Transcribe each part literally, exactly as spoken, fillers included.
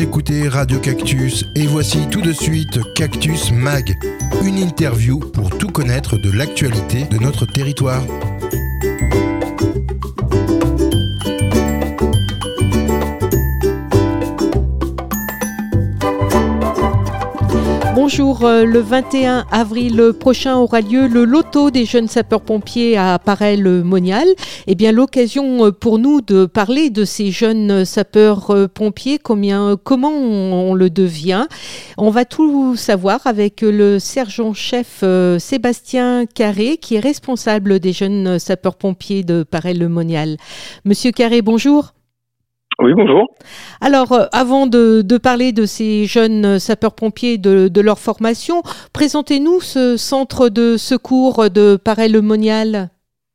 Vous écoutez Radio Cactus et voici tout de suite Cactus Mag, une interview pour tout connaître de l'actualité de notre territoire. Bonjour, le vingt et un avril prochain aura lieu le loto des jeunes sapeurs-pompiers à Paray-le-Monial. Eh bien, l'occasion pour nous de parler de ces jeunes sapeurs-pompiers, combien, comment on, on le devient. On va tout savoir avec le sergent-chef Sébastien Carré, qui est responsable des jeunes sapeurs-pompiers de Paray-le-Monial. Monsieur Carré, bonjour. Oui, bonjour. Alors, euh, avant de, de parler de ces jeunes sapeurs-pompiers, de, de leur formation, présentez-nous ce centre de secours de Paray-le-Monial.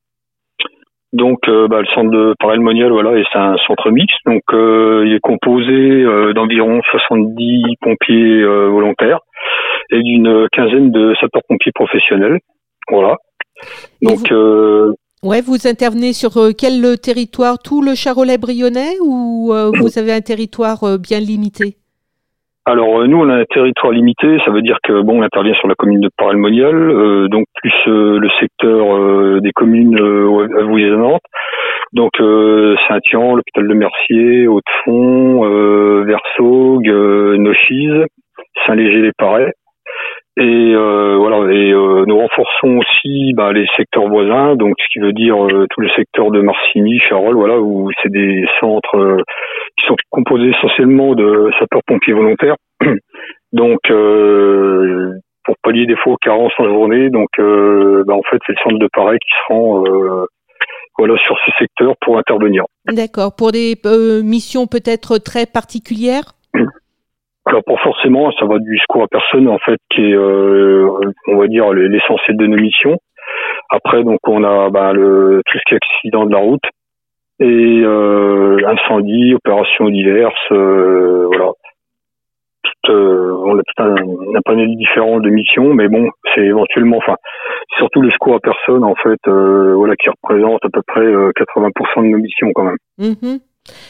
Donc, euh, bah, le centre de Paray-le-Monial, voilà, et c'est un centre mixte. Donc, euh, il est composé euh, d'environ soixante-dix pompiers euh, volontaires et d'une quinzaine de sapeurs-pompiers professionnels. Voilà. Donc, euh, Ouais, vous intervenez sur euh, quel territoire? Tout le Charolais-Brionnais ou euh, vous avez un territoire euh, bien limité? Alors, euh, nous, on a un territoire limité. Ça veut dire que, bon, on intervient sur la commune de Paray-le-Monial, euh, donc plus euh, le secteur euh, des communes euh, avoisinantes. Donc, euh, Saint-Yan, l'hôpital de Mercier, Haute-Fond, euh, Versaugues, euh, Nochise, Saint-Léger-les-Parais. Et euh, voilà, et euh, nous renforçons aussi bah, les secteurs voisins, donc ce qui veut dire euh, tout le secteur de Marcigny, Charolles, voilà, où c'est des centres euh, qui sont composés essentiellement de sapeurs-pompiers volontaires. Donc, euh, pour pallier des fois aux carences en journée, donc euh, bah, en fait c'est le centre de Paray qui se rend euh, voilà sur ce secteur pour intervenir. D'accord, pour des euh, missions peut-être très particulières. Alors pas forcément, ça va du secours à personne en fait qui est, euh, on va dire l'essentiel de nos missions. Après donc on a bah, le tout ce qui est accident de la route et euh, incendie, opérations diverses, euh, voilà. Tout, euh, on a tout un, un panel différent de missions, mais bon c'est éventuellement, enfin surtout le secours à personne en fait, euh, voilà qui représente à peu près euh, quatre-vingts pour cent de nos missions quand même. Mmh.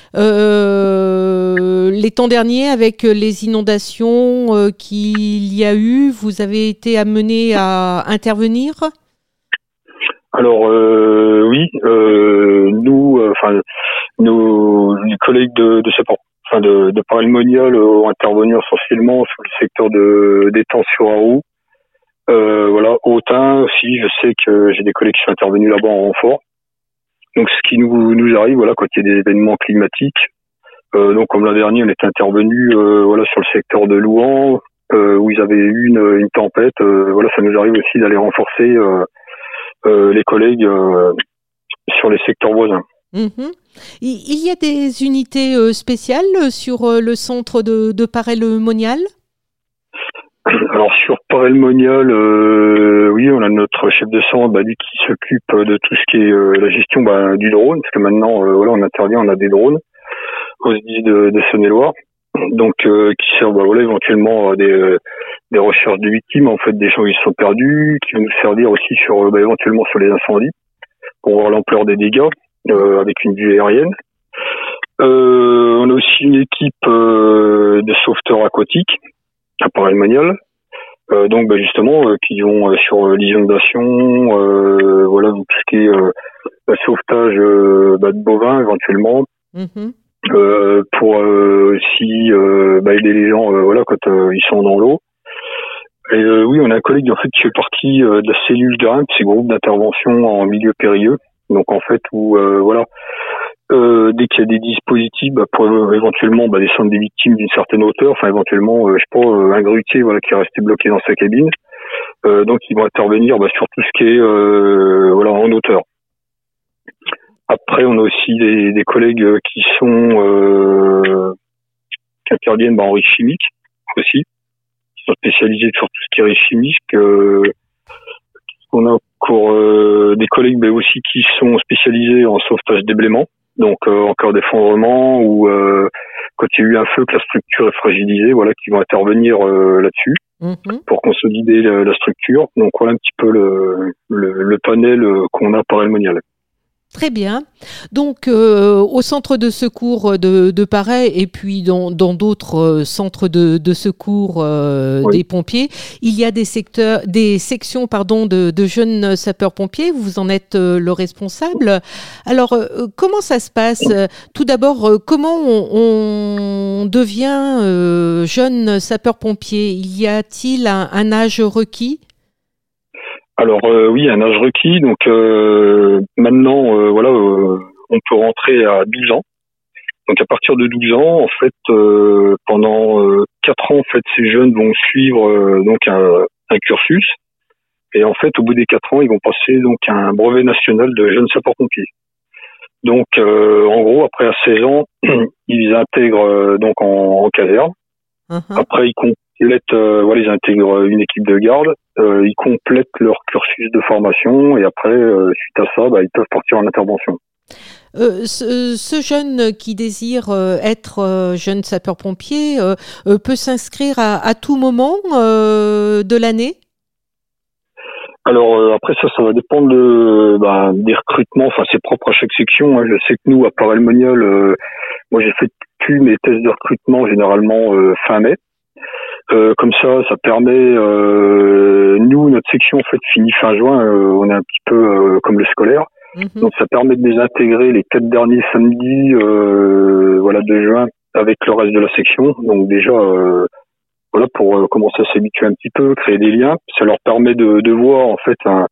Euh, les temps derniers, avec les inondations euh, qu'il y a eu, vous avez été amené à intervenir? Alors euh, oui, euh, nous, enfin euh, nos les collègues de, de support, enfin de, de Paray-le-Monial euh, ont intervenu essentiellement sur le secteur de d'étang-sur-Arroux. Euh, voilà, Autun aussi. Je sais que j'ai des collègues qui sont intervenus là-bas en renfort. Donc, ce qui nous nous arrive, voilà, quand il y a des événements climatiques, euh, donc comme l'an dernier, on était intervenu, euh, voilà, sur le secteur de Louhans, euh, où ils avaient eu une, une tempête. Euh, voilà, ça nous arrive aussi d'aller renforcer euh, euh, les collègues euh, sur les secteurs voisins. Mmh. Il y a des unités euh, spéciales sur euh, le centre de, de Paray-le-Monial? Alors sur Paray-le-Monial, euh, oui, on a notre chef de centre, bah, lui qui s'occupe de tout ce qui est euh, la gestion bah, du drone, parce que maintenant, euh, voilà, on intervient, on a des drones au S D I de, de Saône-et-Loire, donc euh, qui servent, bah, voilà, éventuellement à des, euh, des recherches de victimes, en fait, des gens qui sont perdus, qui vont nous servir aussi sur, bah, éventuellement sur les incendies, pour voir l'ampleur des dégâts euh, avec une vue aérienne. Euh, on a aussi une équipe euh, de sauveteurs aquatiques à Paray-le-Monial, euh, donc bah, justement euh, qui vont euh, sur euh, l'inondation, euh, voilà, tout ce qui est euh, le sauvetage euh, bah, de bovins éventuellement, mmh. euh, pour euh, aussi euh, bah, aider les gens, euh, voilà, quand euh, ils sont dans l'eau. Et euh, oui, on a un collègue en fait qui fait partie euh, de la cellule de R I M P, c'est groupe d'intervention en milieu périlleux. Donc en fait où euh, voilà. Euh, dès qu'il y a des dispositifs bah, pour euh, éventuellement bah, descendre des victimes d'une certaine hauteur, enfin éventuellement, euh, je sais pas, euh, un grutier voilà qui est resté bloqué dans sa cabine, euh, donc ils vont intervenir bah, sur tout ce qui est euh, voilà en hauteur. Après, on a aussi des, des collègues qui sont euh, qui interviennent bah, en risque chimique aussi, qui sont spécialisés sur tout ce qui est risque chimique. Euh, on a encore euh, des collègues bah, aussi qui sont spécialisés en sauvetage déblaiement. Donc euh, en cas d'effondrement ou euh, quand il y a eu un feu que la structure est fragilisée, voilà, qui vont intervenir euh, là-dessus mmh. pour consolider la, la structure. Donc voilà un petit peu le, le, le panel euh, qu'on a à Paray-le-Monial. Très bien. Donc, euh, au centre de secours de, de Paray et puis dans, dans d'autres euh, centres de, de secours euh, Oui. des pompiers, il y a des secteurs, des sections, pardon, de, de jeunes sapeurs-pompiers. Vous en êtes euh, le responsable. Alors, euh, comment ça se passe? Tout d'abord, euh, comment on, on devient euh, jeune sapeur-pompier? Y a-t-il un, un âge requis? Alors euh, oui, un âge requis. Donc euh, maintenant, euh, voilà, euh, on peut rentrer à douze ans. Donc à partir de douze ans, en fait, euh, pendant euh, quatre ans, en fait, ces jeunes vont suivre euh, donc un, un cursus. Et en fait, au bout des quatre ans, ils vont passer donc un brevet national de jeunes sapeurs-pompiers. Donc euh, en gros, après à seize ans, ils intègrent euh, donc en, en caserne. Uh-huh. Après, ils complètent, euh, voilà, ils intègrent une équipe de garde. Euh, ils complètent leur cursus de formation et après, euh, suite à ça, bah, ils peuvent partir en intervention. Euh, ce, ce jeune qui désire euh, être euh, jeune sapeur-pompier euh, euh, peut s'inscrire à, à tout moment euh, de l'année? Alors euh, après ça, ça va dépendre de, bah, des recrutements. Enfin, c'est propre à chaque section. Hein. Je sais que nous, à Paray-le-Monial, euh, moi j'ai fait tous mes tests de recrutement généralement euh, fin mai. Euh, comme ça, ça permet, euh, nous, notre section en fait finit fin juin, euh, on est un petit peu euh, comme le scolaire, Mm-hmm. donc ça permet de les intégrer les quatre derniers samedis, euh, voilà, de juin avec le reste de la section. Donc déjà, euh, voilà, pour euh, commencer à s'habituer un petit peu, créer des liens, ça leur permet de, de voir en fait un,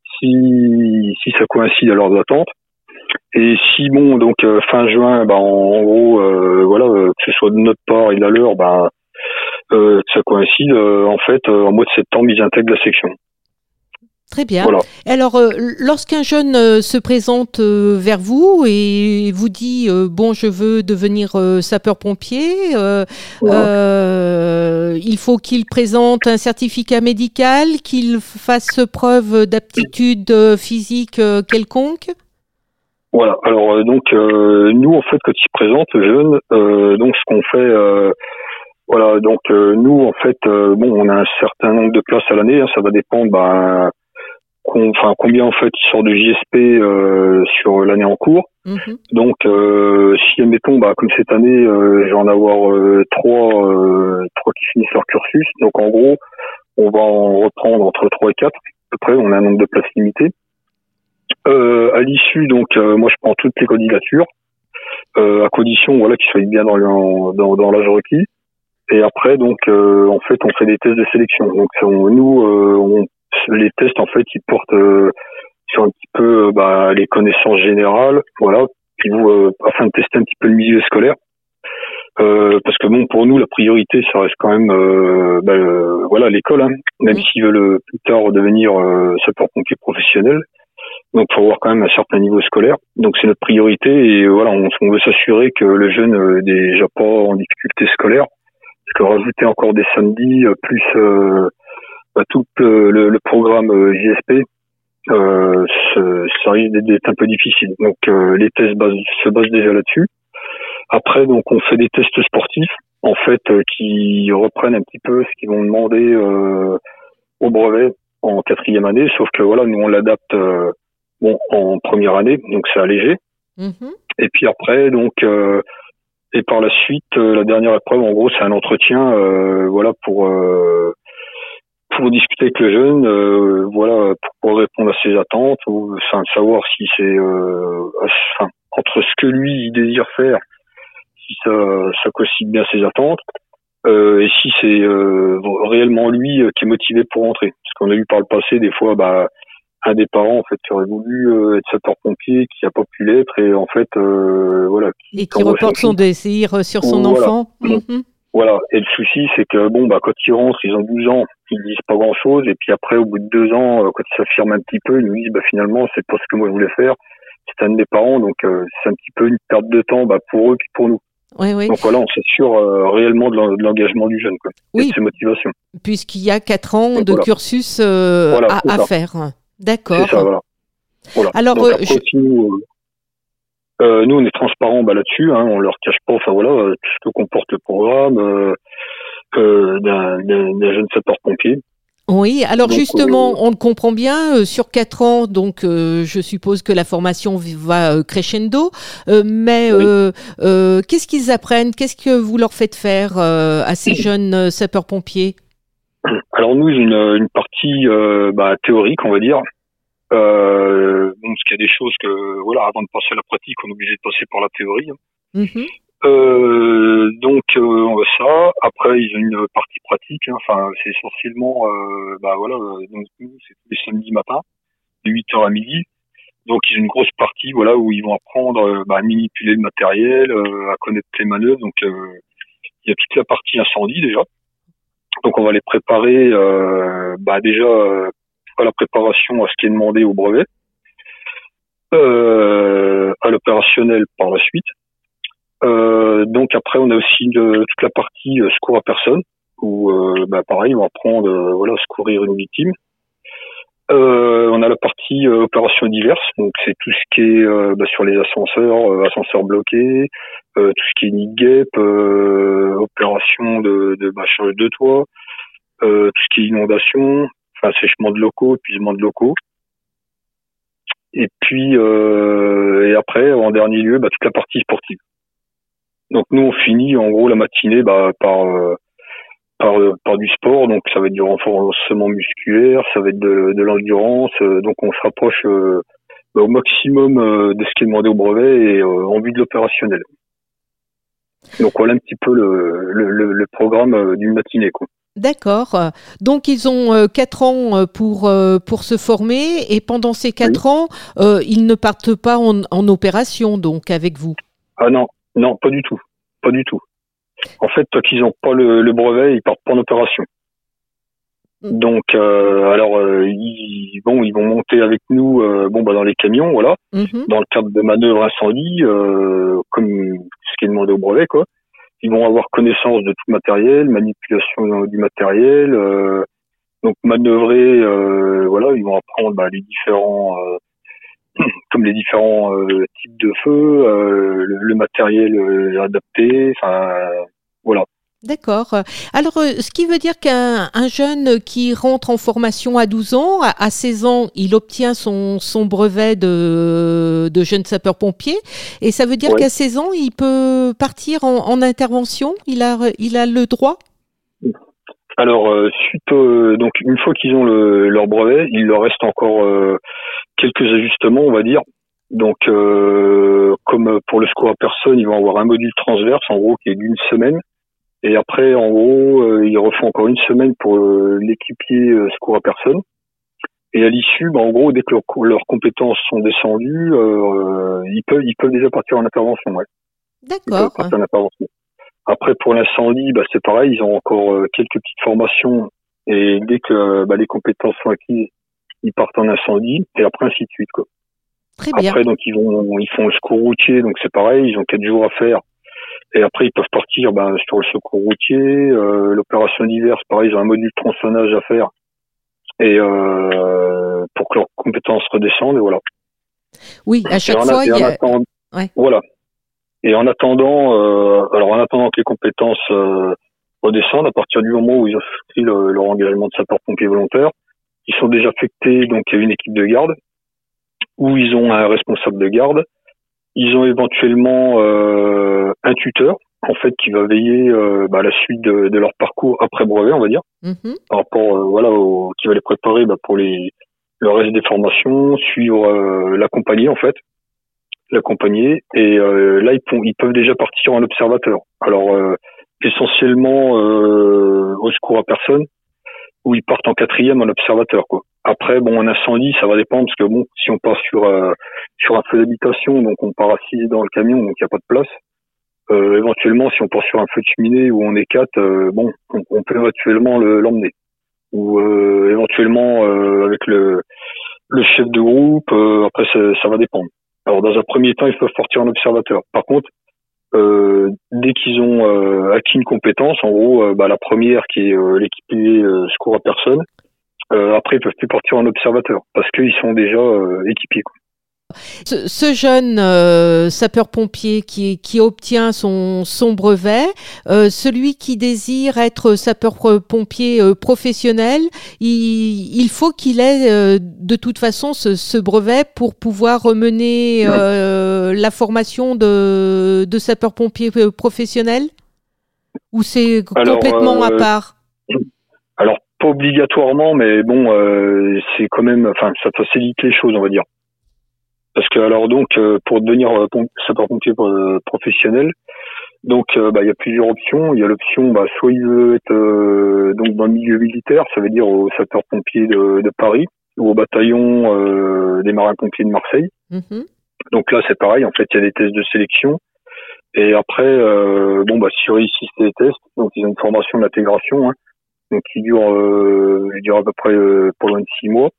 si si ça coïncide à leurs attentes. Et si bon, donc euh, fin juin, bah, en, en gros, euh, voilà, euh, que ce soit de notre part et de la leur, bah Euh, ça coïncide, euh, en fait, euh, en mois de septembre, ils intègrent la section. Très bien. Voilà. Alors, euh, lorsqu'un jeune euh, se présente euh, vers vous et vous dit euh, bon, je veux devenir euh, sapeur-pompier, euh, Voilà. euh, il faut qu'il présente un certificat médical, qu'il fasse preuve d'aptitude euh, physique euh, quelconque. Voilà. Alors euh, donc euh, nous, en fait, quand ils se présentent jeunes, euh, donc ce qu'on fait. Euh, Voilà, donc euh, nous en fait, euh, bon, on a un certain nombre de places à l'année, hein, ça va dépendre, ben, enfin combien en fait ils sortent de J S P euh, sur l'année en cours. Mm-hmm. Donc euh, si admettons, bah, comme cette année, euh, je vais en avoir euh, trois, euh, trois qui finissent leur cursus. Donc en gros, on va en reprendre entre trois et quatre. À peu près, on a un nombre de places limité. Euh, à l'issue, donc euh, moi je prends toutes les candidatures, euh, à condition, voilà, qu'ils soient bien dans le- dans, dans l'âge requis. Et après, donc, euh, en fait, on fait des tests de sélection. Donc, on, nous, euh, on, les tests, en fait, ils portent euh, sur un petit peu euh, bah, les connaissances générales, voilà, puis vous, euh, afin de tester un petit peu le milieu scolaire. Euh, parce que bon, pour nous, la priorité, ça reste quand même, euh, bah, euh, voilà, l'école, hein, même Oui. s'ils veulent plus tard devenir euh, sapeur-pompier professionnel. Donc, il faut avoir quand même un certain niveau scolaire. Donc, c'est notre priorité et voilà, on, on veut s'assurer que le jeune euh, n'est déjà pas en difficulté scolaire. Parce que rajouter encore des samedis, euh, plus euh, bah, tout le, le, le programme euh, J S P, euh, ce, ça risque d'être un peu difficile. Donc euh, les tests basent, se basent déjà là-dessus. Après, donc on fait des tests sportifs, en fait, euh, qui reprennent un petit peu ce qu'ils vont demander euh, au brevet en quatrième année, sauf que voilà, nous on l'adapte euh, bon en première année, donc c'est allégé. Mm-hmm. Et puis après, donc euh, et par la suite, euh, la dernière épreuve, en gros, c'est un entretien, euh, voilà, pour euh, pour discuter avec le jeune, euh, voilà, pour, pour répondre à ses attentes, ou enfin savoir si c'est, euh, enfin, entre ce que lui il désire faire, si ça ça coïncide bien ses attentes, euh, et si c'est euh, réellement lui qui est motivé pour rentrer. Parce qu'on a eu par le passé des fois, bah, un des parents en fait qui aurait voulu euh, être sapeur-pompier, qui a pas pu l'être, et en fait, euh, voilà. Et qui reporte son, son désir sur son voilà. enfant. Mm-hmm. Voilà. Et le souci, c'est que bon, bah, quand ils rentrent, ils ont douze ans, ils disent pas grand chose, et puis après, au bout de deux ans, euh, quand ils s'affirment un petit peu, ils nous disent, bah, finalement, c'est pas ce que moi je voulais faire. C'est un de mes parents, donc euh, c'est un petit peu une perte de temps, bah, pour eux puis pour nous. Oui, oui. Donc voilà, on s'assure euh, réellement de l'engagement du jeune, quoi, oui. Et de ses motivations. Puisqu'il y a quatre ans donc, de voilà. cursus euh, voilà, à, à faire. D'accord. C'est ça, voilà. voilà. Alors, donc, euh, après, je... aussi, nous, euh, nous, on est transparent bah, là-dessus, hein, on leur cache pas, enfin voilà, euh, tout ce que comporte le programme euh, euh, d'un jeune sapeur-pompier. Oui, alors Donc, justement, euh, on le comprend bien, euh, sur quatre ans, donc euh, je suppose que la formation va euh, crescendo, euh, mais oui. euh, euh, qu'est-ce qu'ils apprennent? Qu'est-ce que vous leur faites faire euh, à ces jeunes euh, sapeurs-pompiers? Alors nous, une, une partie euh, bah, théorique, on va dire. Euh, bon, parce qu'il y a des choses que, voilà, avant de passer à la pratique, on est obligé de passer par la théorie. Hein. Mhm. Euh, donc euh, on voit ça. Après, ils ont une partie pratique. Hein. Enfin, c'est essentiellement, euh, bah voilà, euh, donc nous, c'est tous les samedis matins, de huit heures à midi. Donc ils ont une grosse partie, voilà, où ils vont apprendre euh, bah, à manipuler le matériel, euh, à connaître les manœuvres. Donc euh, il y a toute la partie incendie déjà. Donc on va les préparer, euh, bah déjà euh, à la préparation à ce qui est demandé au brevet, euh, à l'opérationnel par la suite. Euh, donc après on a aussi de, toute la partie euh, secours à personne où euh, bah, pareil on va apprendre euh, voilà secourir une victime. Euh, on a la partie euh, opérations diverses, donc c'est tout ce qui est euh, bah, sur les ascenseurs, euh, ascenseurs bloqués, euh, tout ce qui est nid de guêpe, euh, opération de, de bâchage de toit, euh, tout ce qui est inondation, enfin sèchement de locaux, épuisement de locaux. Et puis euh, et après en dernier lieu bah, toute la partie sportive. Donc nous on finit en gros la matinée bah, par euh, par par du sport, donc ça va être du renforcement musculaire, ça va être de, de l'endurance, euh, donc on se rapproche euh, bah, au maximum euh, de ce qui est demandé au brevet et euh, en vue de l'opérationnel. Donc voilà un petit peu le le, le, le programme euh, d'une matinée quoi. D'accord. Donc ils ont euh, quatre ans euh, pour euh, pour se former et pendant ces Oui. quatre ans, euh, ils ne partent pas en, en opération donc avec vous. Ah non, non, pas du tout, pas du tout. En fait, tant qu'ils n'ont pas le, le brevet, ils partent pas en opération. Donc, euh, alors, euh, ils, bon, ils vont monter avec nous, euh, bon, bah, dans les camions, voilà, Mhm. dans le cadre de manœuvres incendie, euh, comme ce qui est demandé au brevet, quoi. Ils vont avoir connaissance de tout matériel, manipulation du matériel, euh, donc manœuvrer, euh, voilà, ils vont apprendre bah, les différents, euh, comme les différents euh, types de feu, euh, le, le matériel euh, adapté, enfin, voilà. D'accord. Alors, euh, ce qui veut dire qu'un un jeune qui rentre en formation à douze ans, à, à seize ans, il obtient son, son brevet de, de jeune sapeur-pompier. Et ça veut dire Ouais. qu'à seize ans, il peut partir en, en intervention. Il a, il a le droit. Alors, euh, suite euh, donc une fois qu'ils ont le, leur brevet, il leur reste encore euh, quelques ajustements, on va dire. Donc, euh, comme pour le secours à personne, ils vont avoir un module transverse, en gros, qui est d'une semaine. Et après, en gros, euh, ils refont encore une semaine pour euh, l'équipier euh, secours à personne. Et à l'issue, bah, en gros, dès que leurs, leurs compétences sont descendues, euh, ils peuvent, ils peuvent déjà partir en intervention. Ouais. Ils peuvent D'accord. partir en intervention. Après, pour l'incendie, bah, c'est pareil, ils ont encore euh, quelques petites formations. Et dès que bah, les compétences sont acquises, ils partent en incendie. Et après, ainsi de suite, quoi. Très bien. Après, donc ils vont, ils font le secours routier, donc c'est pareil, ils ont quatre jours à faire. Et après, ils peuvent partir ben, sur le secours routier, euh, l'opération diverse, pareil, ils ont un module de tronçonnage à faire, et euh, pour que leurs compétences redescendent, et voilà. Oui, à chaque et en, fois, et il en y a... attendant, Ouais. voilà. Et en attendant, euh, alors en attendant que les compétences euh, redescendent, à partir du moment où ils ont pris le, leur engagement de sapeur-pompier volontaire, ils sont déjà affectés donc à une équipe de garde, où ils ont un responsable de garde. Ils ont éventuellement euh, un tuteur, en fait, qui va veiller euh, bah, à la suite de, de leur parcours après brevet, on va dire, Mhm. par rapport, euh, voilà, au, qui va les préparer bah, pour les le reste des formations, suivre, euh, l'accompagner en fait, l'accompagner. Et euh, là, ils, ils peuvent déjà partir en observateur. Alors, euh, essentiellement euh, au secours à personne, où ils partent en quatrième en observateur, quoi. Après, bon, un incendie, ça va dépendre, parce que bon, si on part sur euh, sur un feu d'habitation, donc on part assis dans le camion, donc il n'y a pas de place. Euh, éventuellement, si on part sur un feu de cheminée où on est quatre, euh, bon, on, on peut éventuellement le, l'emmener. Ou euh, éventuellement euh, avec le le chef de groupe. Euh, après, ça, ça va dépendre. Alors, dans un premier temps, ils peuvent partir en observateur. Par contre, euh, dès qu'ils ont euh, acquis une compétence, en gros, euh, bah, la première qui est euh, l'équipier euh, secours à personne, euh, après ils peuvent plus partir en observateur parce qu'ils sont déjà euh, équipiers, quoi. Ce, ce jeune euh, sapeur-pompier qui, qui obtient son, son brevet, euh, celui qui désire être sapeur-pompier euh, professionnel, il, il faut qu'il ait euh, de toute façon ce, ce brevet pour pouvoir mener euh, la formation de, de sapeur-pompier professionnel, ou c'est Alors, complètement euh, à part? Alors pas obligatoirement, mais bon, euh, c'est quand même, enfin, ça facilite les choses, on va dire. Parce que alors donc euh, pour devenir euh, sapeur-pompier euh, professionnel, donc euh, bah il y a plusieurs options. Il y a l'option, bah soit il veut être euh, donc dans le milieu militaire, ça veut dire au sapeur-pompier de, de Paris ou au bataillon euh, des marins-pompiers de Marseille. Mm-hmm. Donc là c'est pareil, en fait il y a des tests de sélection. Et après euh, bon bah si réussissent les tests, donc ils ont une formation d'intégration, hein, donc qui dure, euh, je dirais à peu près euh, pas loin de six mois.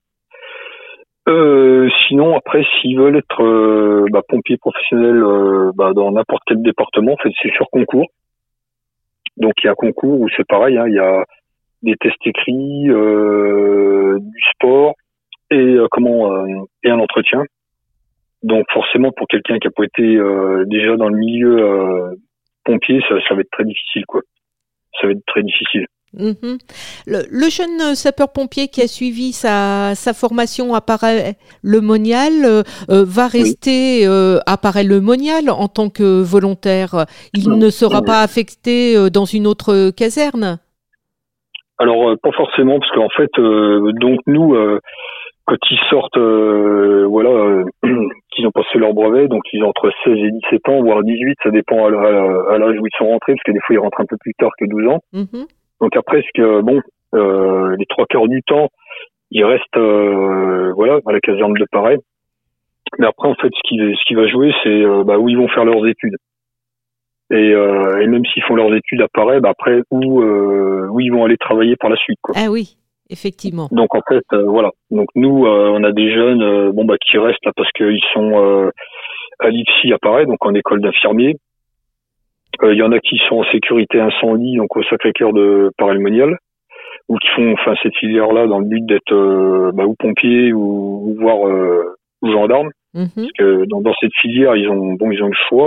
Euh, sinon, après, s'ils veulent être euh, bah, pompiers professionnels euh, bah, dans n'importe quel département, en fait, c'est sur concours. Donc, il y a un concours où c'est pareil, hein, il y a des tests écrits, euh, du sport et euh, comment euh, et un entretien. Donc, forcément, pour quelqu'un qui a pas été euh, déjà dans le milieu euh, pompier, ça, ça va être très difficile, quoi. Ça va être très difficile. Mmh. Le, le jeune sapeur-pompier qui a suivi sa, sa formation à Paray-le-Monial euh, euh, va rester oui. euh, à Paray-le-Monial en tant que volontaire. Il oui. ne sera oui. pas affecté euh, dans une autre caserne? Alors, euh, pas forcément, parce qu'en fait, euh, donc nous, euh, quand ils sortent, euh, voilà, euh, qu'ils ont passé leur brevet, donc ils ont entre seize et dix-sept ans, voire dix-huit, ça dépend à, à, à l'âge où ils sont rentrés, parce que des fois ils rentrent un peu plus tard que douze ans. Mmh. Donc après, ce que bon, euh, les trois quarts du temps, ils restent, euh, voilà, à la caserne de Paray. Mais après, en fait, ce qui, ce qui va jouer, c'est euh, bah, où ils vont faire leurs études. Et, euh, et même s'ils font leurs études à Paray, bah, après où, euh, où ils vont aller travailler par la suite, quoi. Ah oui, effectivement. Donc en fait, euh, voilà. Donc nous, euh, on a des jeunes, euh, bon bah, qui restent là parce qu'ils sont euh, à l'I F S I à Paray, donc en école d'infirmier. Il euh, y en a qui sont en sécurité incendie, donc au Sacré-Cœur de Paray-le-Monial, ou qui font enfin cette filière-là dans le but d'être euh, bah, ou pompiers ou, ou voire euh, ou gendarmes. Mm-hmm. Parce que dans, dans cette filière, ils ont bon, ils ont le choix.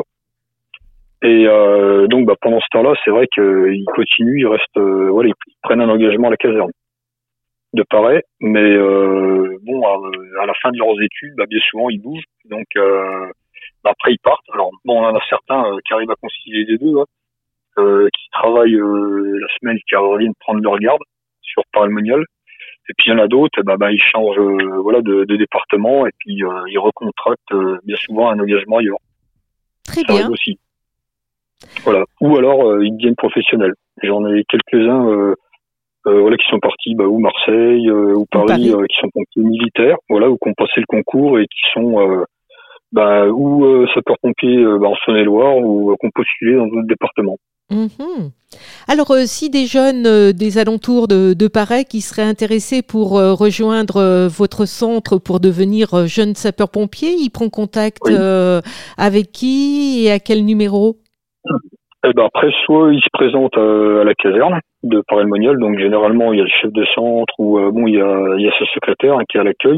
Et euh, donc bah, pendant ce temps-là, c'est vrai qu'ils continuent, ils restent, euh, voilà, ils prennent un engagement à la caserne de Paray, mais euh, bon, à, à la fin de leurs études, bah, bien souvent ils bougent, donc. Euh, Après, ils partent. Alors, bon, on en a certains euh, qui arrivent à concilier les deux, hein, euh, qui travaillent euh, la semaine, qui reviennent prendre leur garde sur Paray-le-Monial. Et puis, il y en a d'autres, bah, bah, ils changent euh, voilà, de, de département et puis euh, ils recontractent euh, bien souvent un engagement ailleurs. Très Ça bien. arrive aussi. Voilà. Ou alors, euh, ils deviennent professionnels. J'en ai quelques-uns euh, euh, voilà, qui sont partis bah, ou Marseille euh, ou Paris, Paris. Euh, qui sont pompiers militaires, voilà, ou qui ont passé le concours et qui sont... Euh, Bah, ou euh, sapeurs-pompiers euh, bah, en Saône-et-Loire ou euh, qu'on postulait dans d'autres départements. Mmh. Alors, euh, si des jeunes euh, des alentours de, de Paray qui seraient intéressés pour euh, rejoindre euh, votre centre pour devenir euh, jeune sapeur-pompier, ils prennent contact oui. euh, avec qui et à quel numéro? Eh ben après, soit ils se présentent euh, à la caserne de Paray-le-Monial, donc généralement il y a le chef de centre ou euh, bon il y a, il y a sa secrétaire hein, qui est à l'accueil.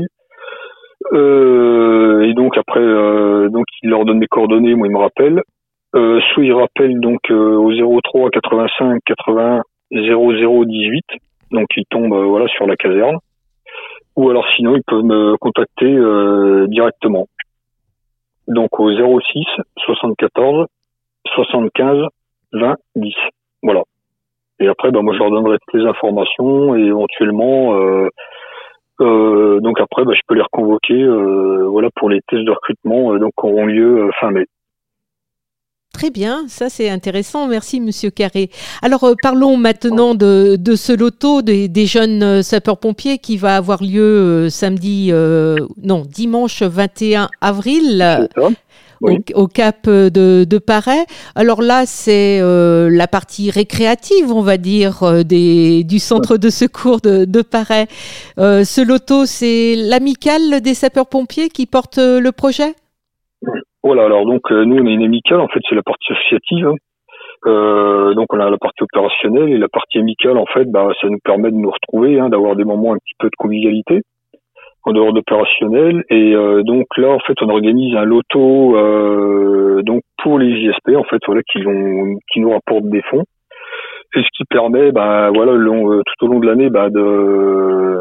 Euh, et donc après, euh, donc il leur donne mes coordonnées, moi il me rappelle. Euh, soit il rappelle donc euh, au zéro trois quatre-vingt-cinq quatre-vingts zéro zéro dix-huit, donc ils tombent euh, voilà sur la caserne. Ou alors sinon ils peuvent me contacter euh, directement. Donc au zéro six soixante-quatorze soixante-quinze vingt dix. Voilà. Et après, bah moi je leur donnerai toutes les informations et éventuellement. Euh, Euh, donc après, bah, je peux les reconvoquer, euh, voilà, pour les tests de recrutement, euh, donc qui auront lieu euh, fin mai. Très bien, ça c'est intéressant. Merci Monsieur Carré. Alors euh, parlons maintenant de, de ce loto des, des jeunes sapeurs-pompiers qui va avoir lieu euh, samedi, euh, non dimanche vingt et un avril. C'est ça. Oui. Au, au Cap de, de Paray. Alors là, c'est euh, la partie récréative, on va dire, euh, des, du centre de secours de, de Paray. Euh, ce loto, c'est l'amicale des sapeurs-pompiers qui porte euh, le projet? Voilà, alors donc euh, nous, on est une amicale, en fait, c'est la partie associative. Hein. Euh, donc on a la partie opérationnelle et la partie amicale, en fait, bah, ça nous permet de nous retrouver, hein, d'avoir des moments un petit peu de convivialité en dehors d'opérationnel. Et euh, donc là, en fait, on organise un loto euh, donc pour les J S P, en fait, voilà, qui, ont, qui nous rapportent des fonds. Et ce qui permet, bah, voilà, long, euh, tout au long de l'année, bah, de,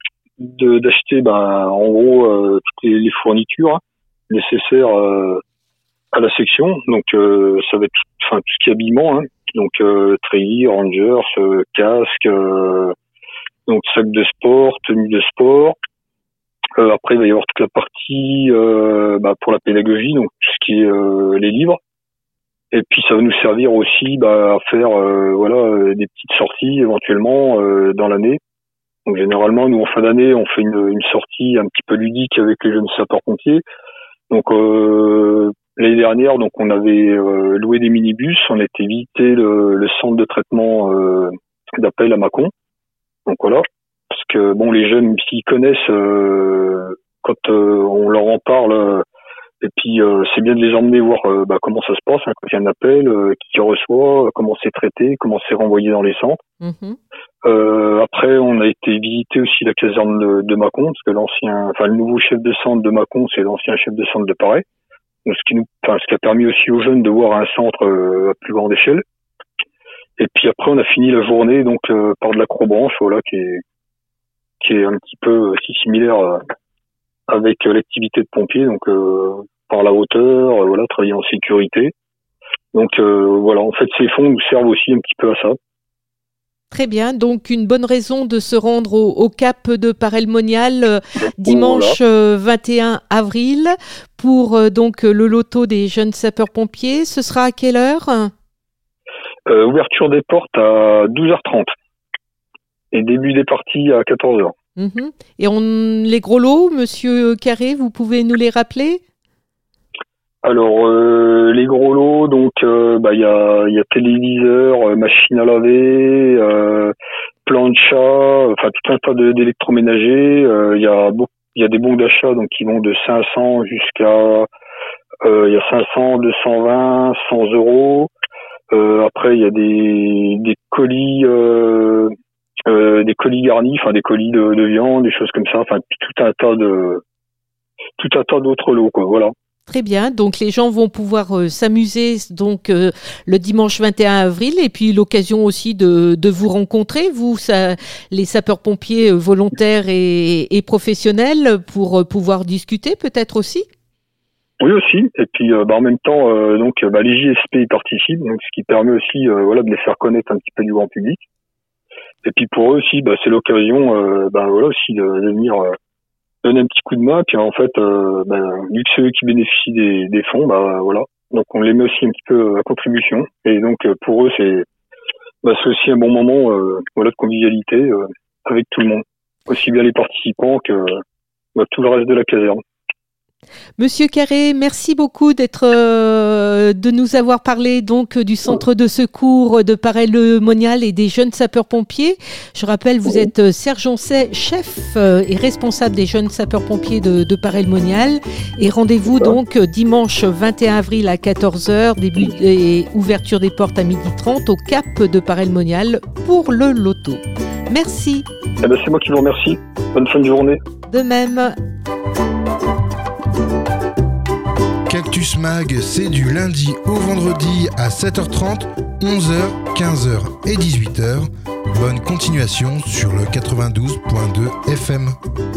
de d'acheter, bah, en gros, euh, toutes les, les fournitures nécessaires euh, à la section. Donc, euh, ça va être tout, enfin, tout ce qui est habillement, hein. Donc, euh, treillis, rangers, euh, casque, euh, donc sac de sport, tenue de sport. Euh, après, il va y avoir toute la partie euh, bah, pour la pédagogie, donc tout ce qui est euh, les livres. Et puis, ça va nous servir aussi bah, à faire euh, voilà des petites sorties éventuellement euh, dans l'année. Donc, généralement, nous en fin d'année, on fait une, une sortie un petit peu ludique avec les jeunes sapeurs-pompiers. Donc, euh, l'année dernière, donc on avait euh, loué des minibus, on a été visiter le, le centre de traitement euh, d'appel à Mâcon. Donc voilà, parce que bon, les jeunes, s'ils connaissent, euh, quand euh, on leur en parle, euh, et puis euh, c'est bien de les emmener voir euh, bah, comment ça se passe, hein, quand il y a un appel, euh, qui reçoit, comment c'est traité, comment c'est renvoyé dans les centres. Mmh. Euh, après, on a été visiter aussi la caserne de, de Mâcon, parce que l'ancien, enfin le nouveau chef de centre de Mâcon, c'est l'ancien chef de centre de Paray. Donc, ce qui nous, enfin, ce qui a permis aussi aux jeunes de voir un centre euh, à plus grande échelle. Et puis après, on a fini la journée donc euh, par de l'acrobranche, voilà, qui est qui est un petit peu aussi similaire euh, avec euh, l'activité de pompier, donc euh, par la hauteur, euh, voilà, travailler en sécurité. Donc euh, voilà, en fait, ces fonds nous servent aussi un petit peu à ça. Très bien, donc une bonne raison de se rendre au, au Cap de Paray-le-Monial euh, dimanche voilà. euh, vingt et un avril pour euh, donc le loto des jeunes sapeurs-pompiers. Ce sera à quelle heure ? euh, Ouverture des portes à douze heures trente et début des parties à quatorze heures. Mmh. Et on, les gros lots, Monsieur Carré, vous pouvez nous les rappeler ? Alors euh, les gros lots, donc il euh, bah, y a il y a téléviseur, euh, machine à laver, euh, plancha, enfin tout un tas de, d'électroménagers. Il euh, y a il y a des bons d'achat donc qui vont de cinq cents jusqu'à il euh, y a cinq cents, deux cent vingt, cent euros. Euh, après il y a des des colis euh, euh, des colis garnis, enfin des colis de, de viande, des choses comme ça. Enfin tout un tas de tout un tas d'autres lots quoi. Voilà. Très bien, donc les gens vont pouvoir euh, s'amuser donc euh, le dimanche vingt et un avril et puis l'occasion aussi de, de vous rencontrer, vous, ça, les sapeurs-pompiers volontaires et, et professionnels, pour euh, pouvoir discuter peut-être aussi. Oui aussi, et puis euh, bah, en même temps, euh, donc bah, les J S P y participent, donc ce qui permet aussi euh, voilà de les faire connaître un petit peu du grand public. Et puis pour eux aussi, bah, c'est l'occasion, euh, bah, voilà aussi de, de venir. Euh, donner un petit coup de main, puis en fait, euh, ben, vu que c'est eux qui bénéficient des, des fonds, bah voilà. Donc on les met aussi un petit peu à contribution. Et donc pour eux, c'est, bah, c'est aussi un bon moment, euh, voilà, de convivialité euh, avec tout le monde, aussi bien les participants que bah, tout le reste de la caserne. Monsieur Carré, merci beaucoup d'être, euh, de nous avoir parlé donc du centre de secours de Paray-le-Monial et des jeunes sapeurs-pompiers. Je rappelle, vous êtes sergent chef et responsable des jeunes sapeurs-pompiers de, de Paray-le-Monial. Et rendez-vous donc dimanche vingt et un avril à quatorze heures, début et ouverture des portes à midi trente au Cap de Paray-le-Monial pour le loto. Merci. Eh ben, c'est moi qui vous remercie. Bonne fin de journée. De même. Cactus Mag, c'est du lundi au vendredi à sept heures trente, onze heures, quinze heures et dix-huit heures. Bonne continuation sur le quatre-vingt-douze point deux F M.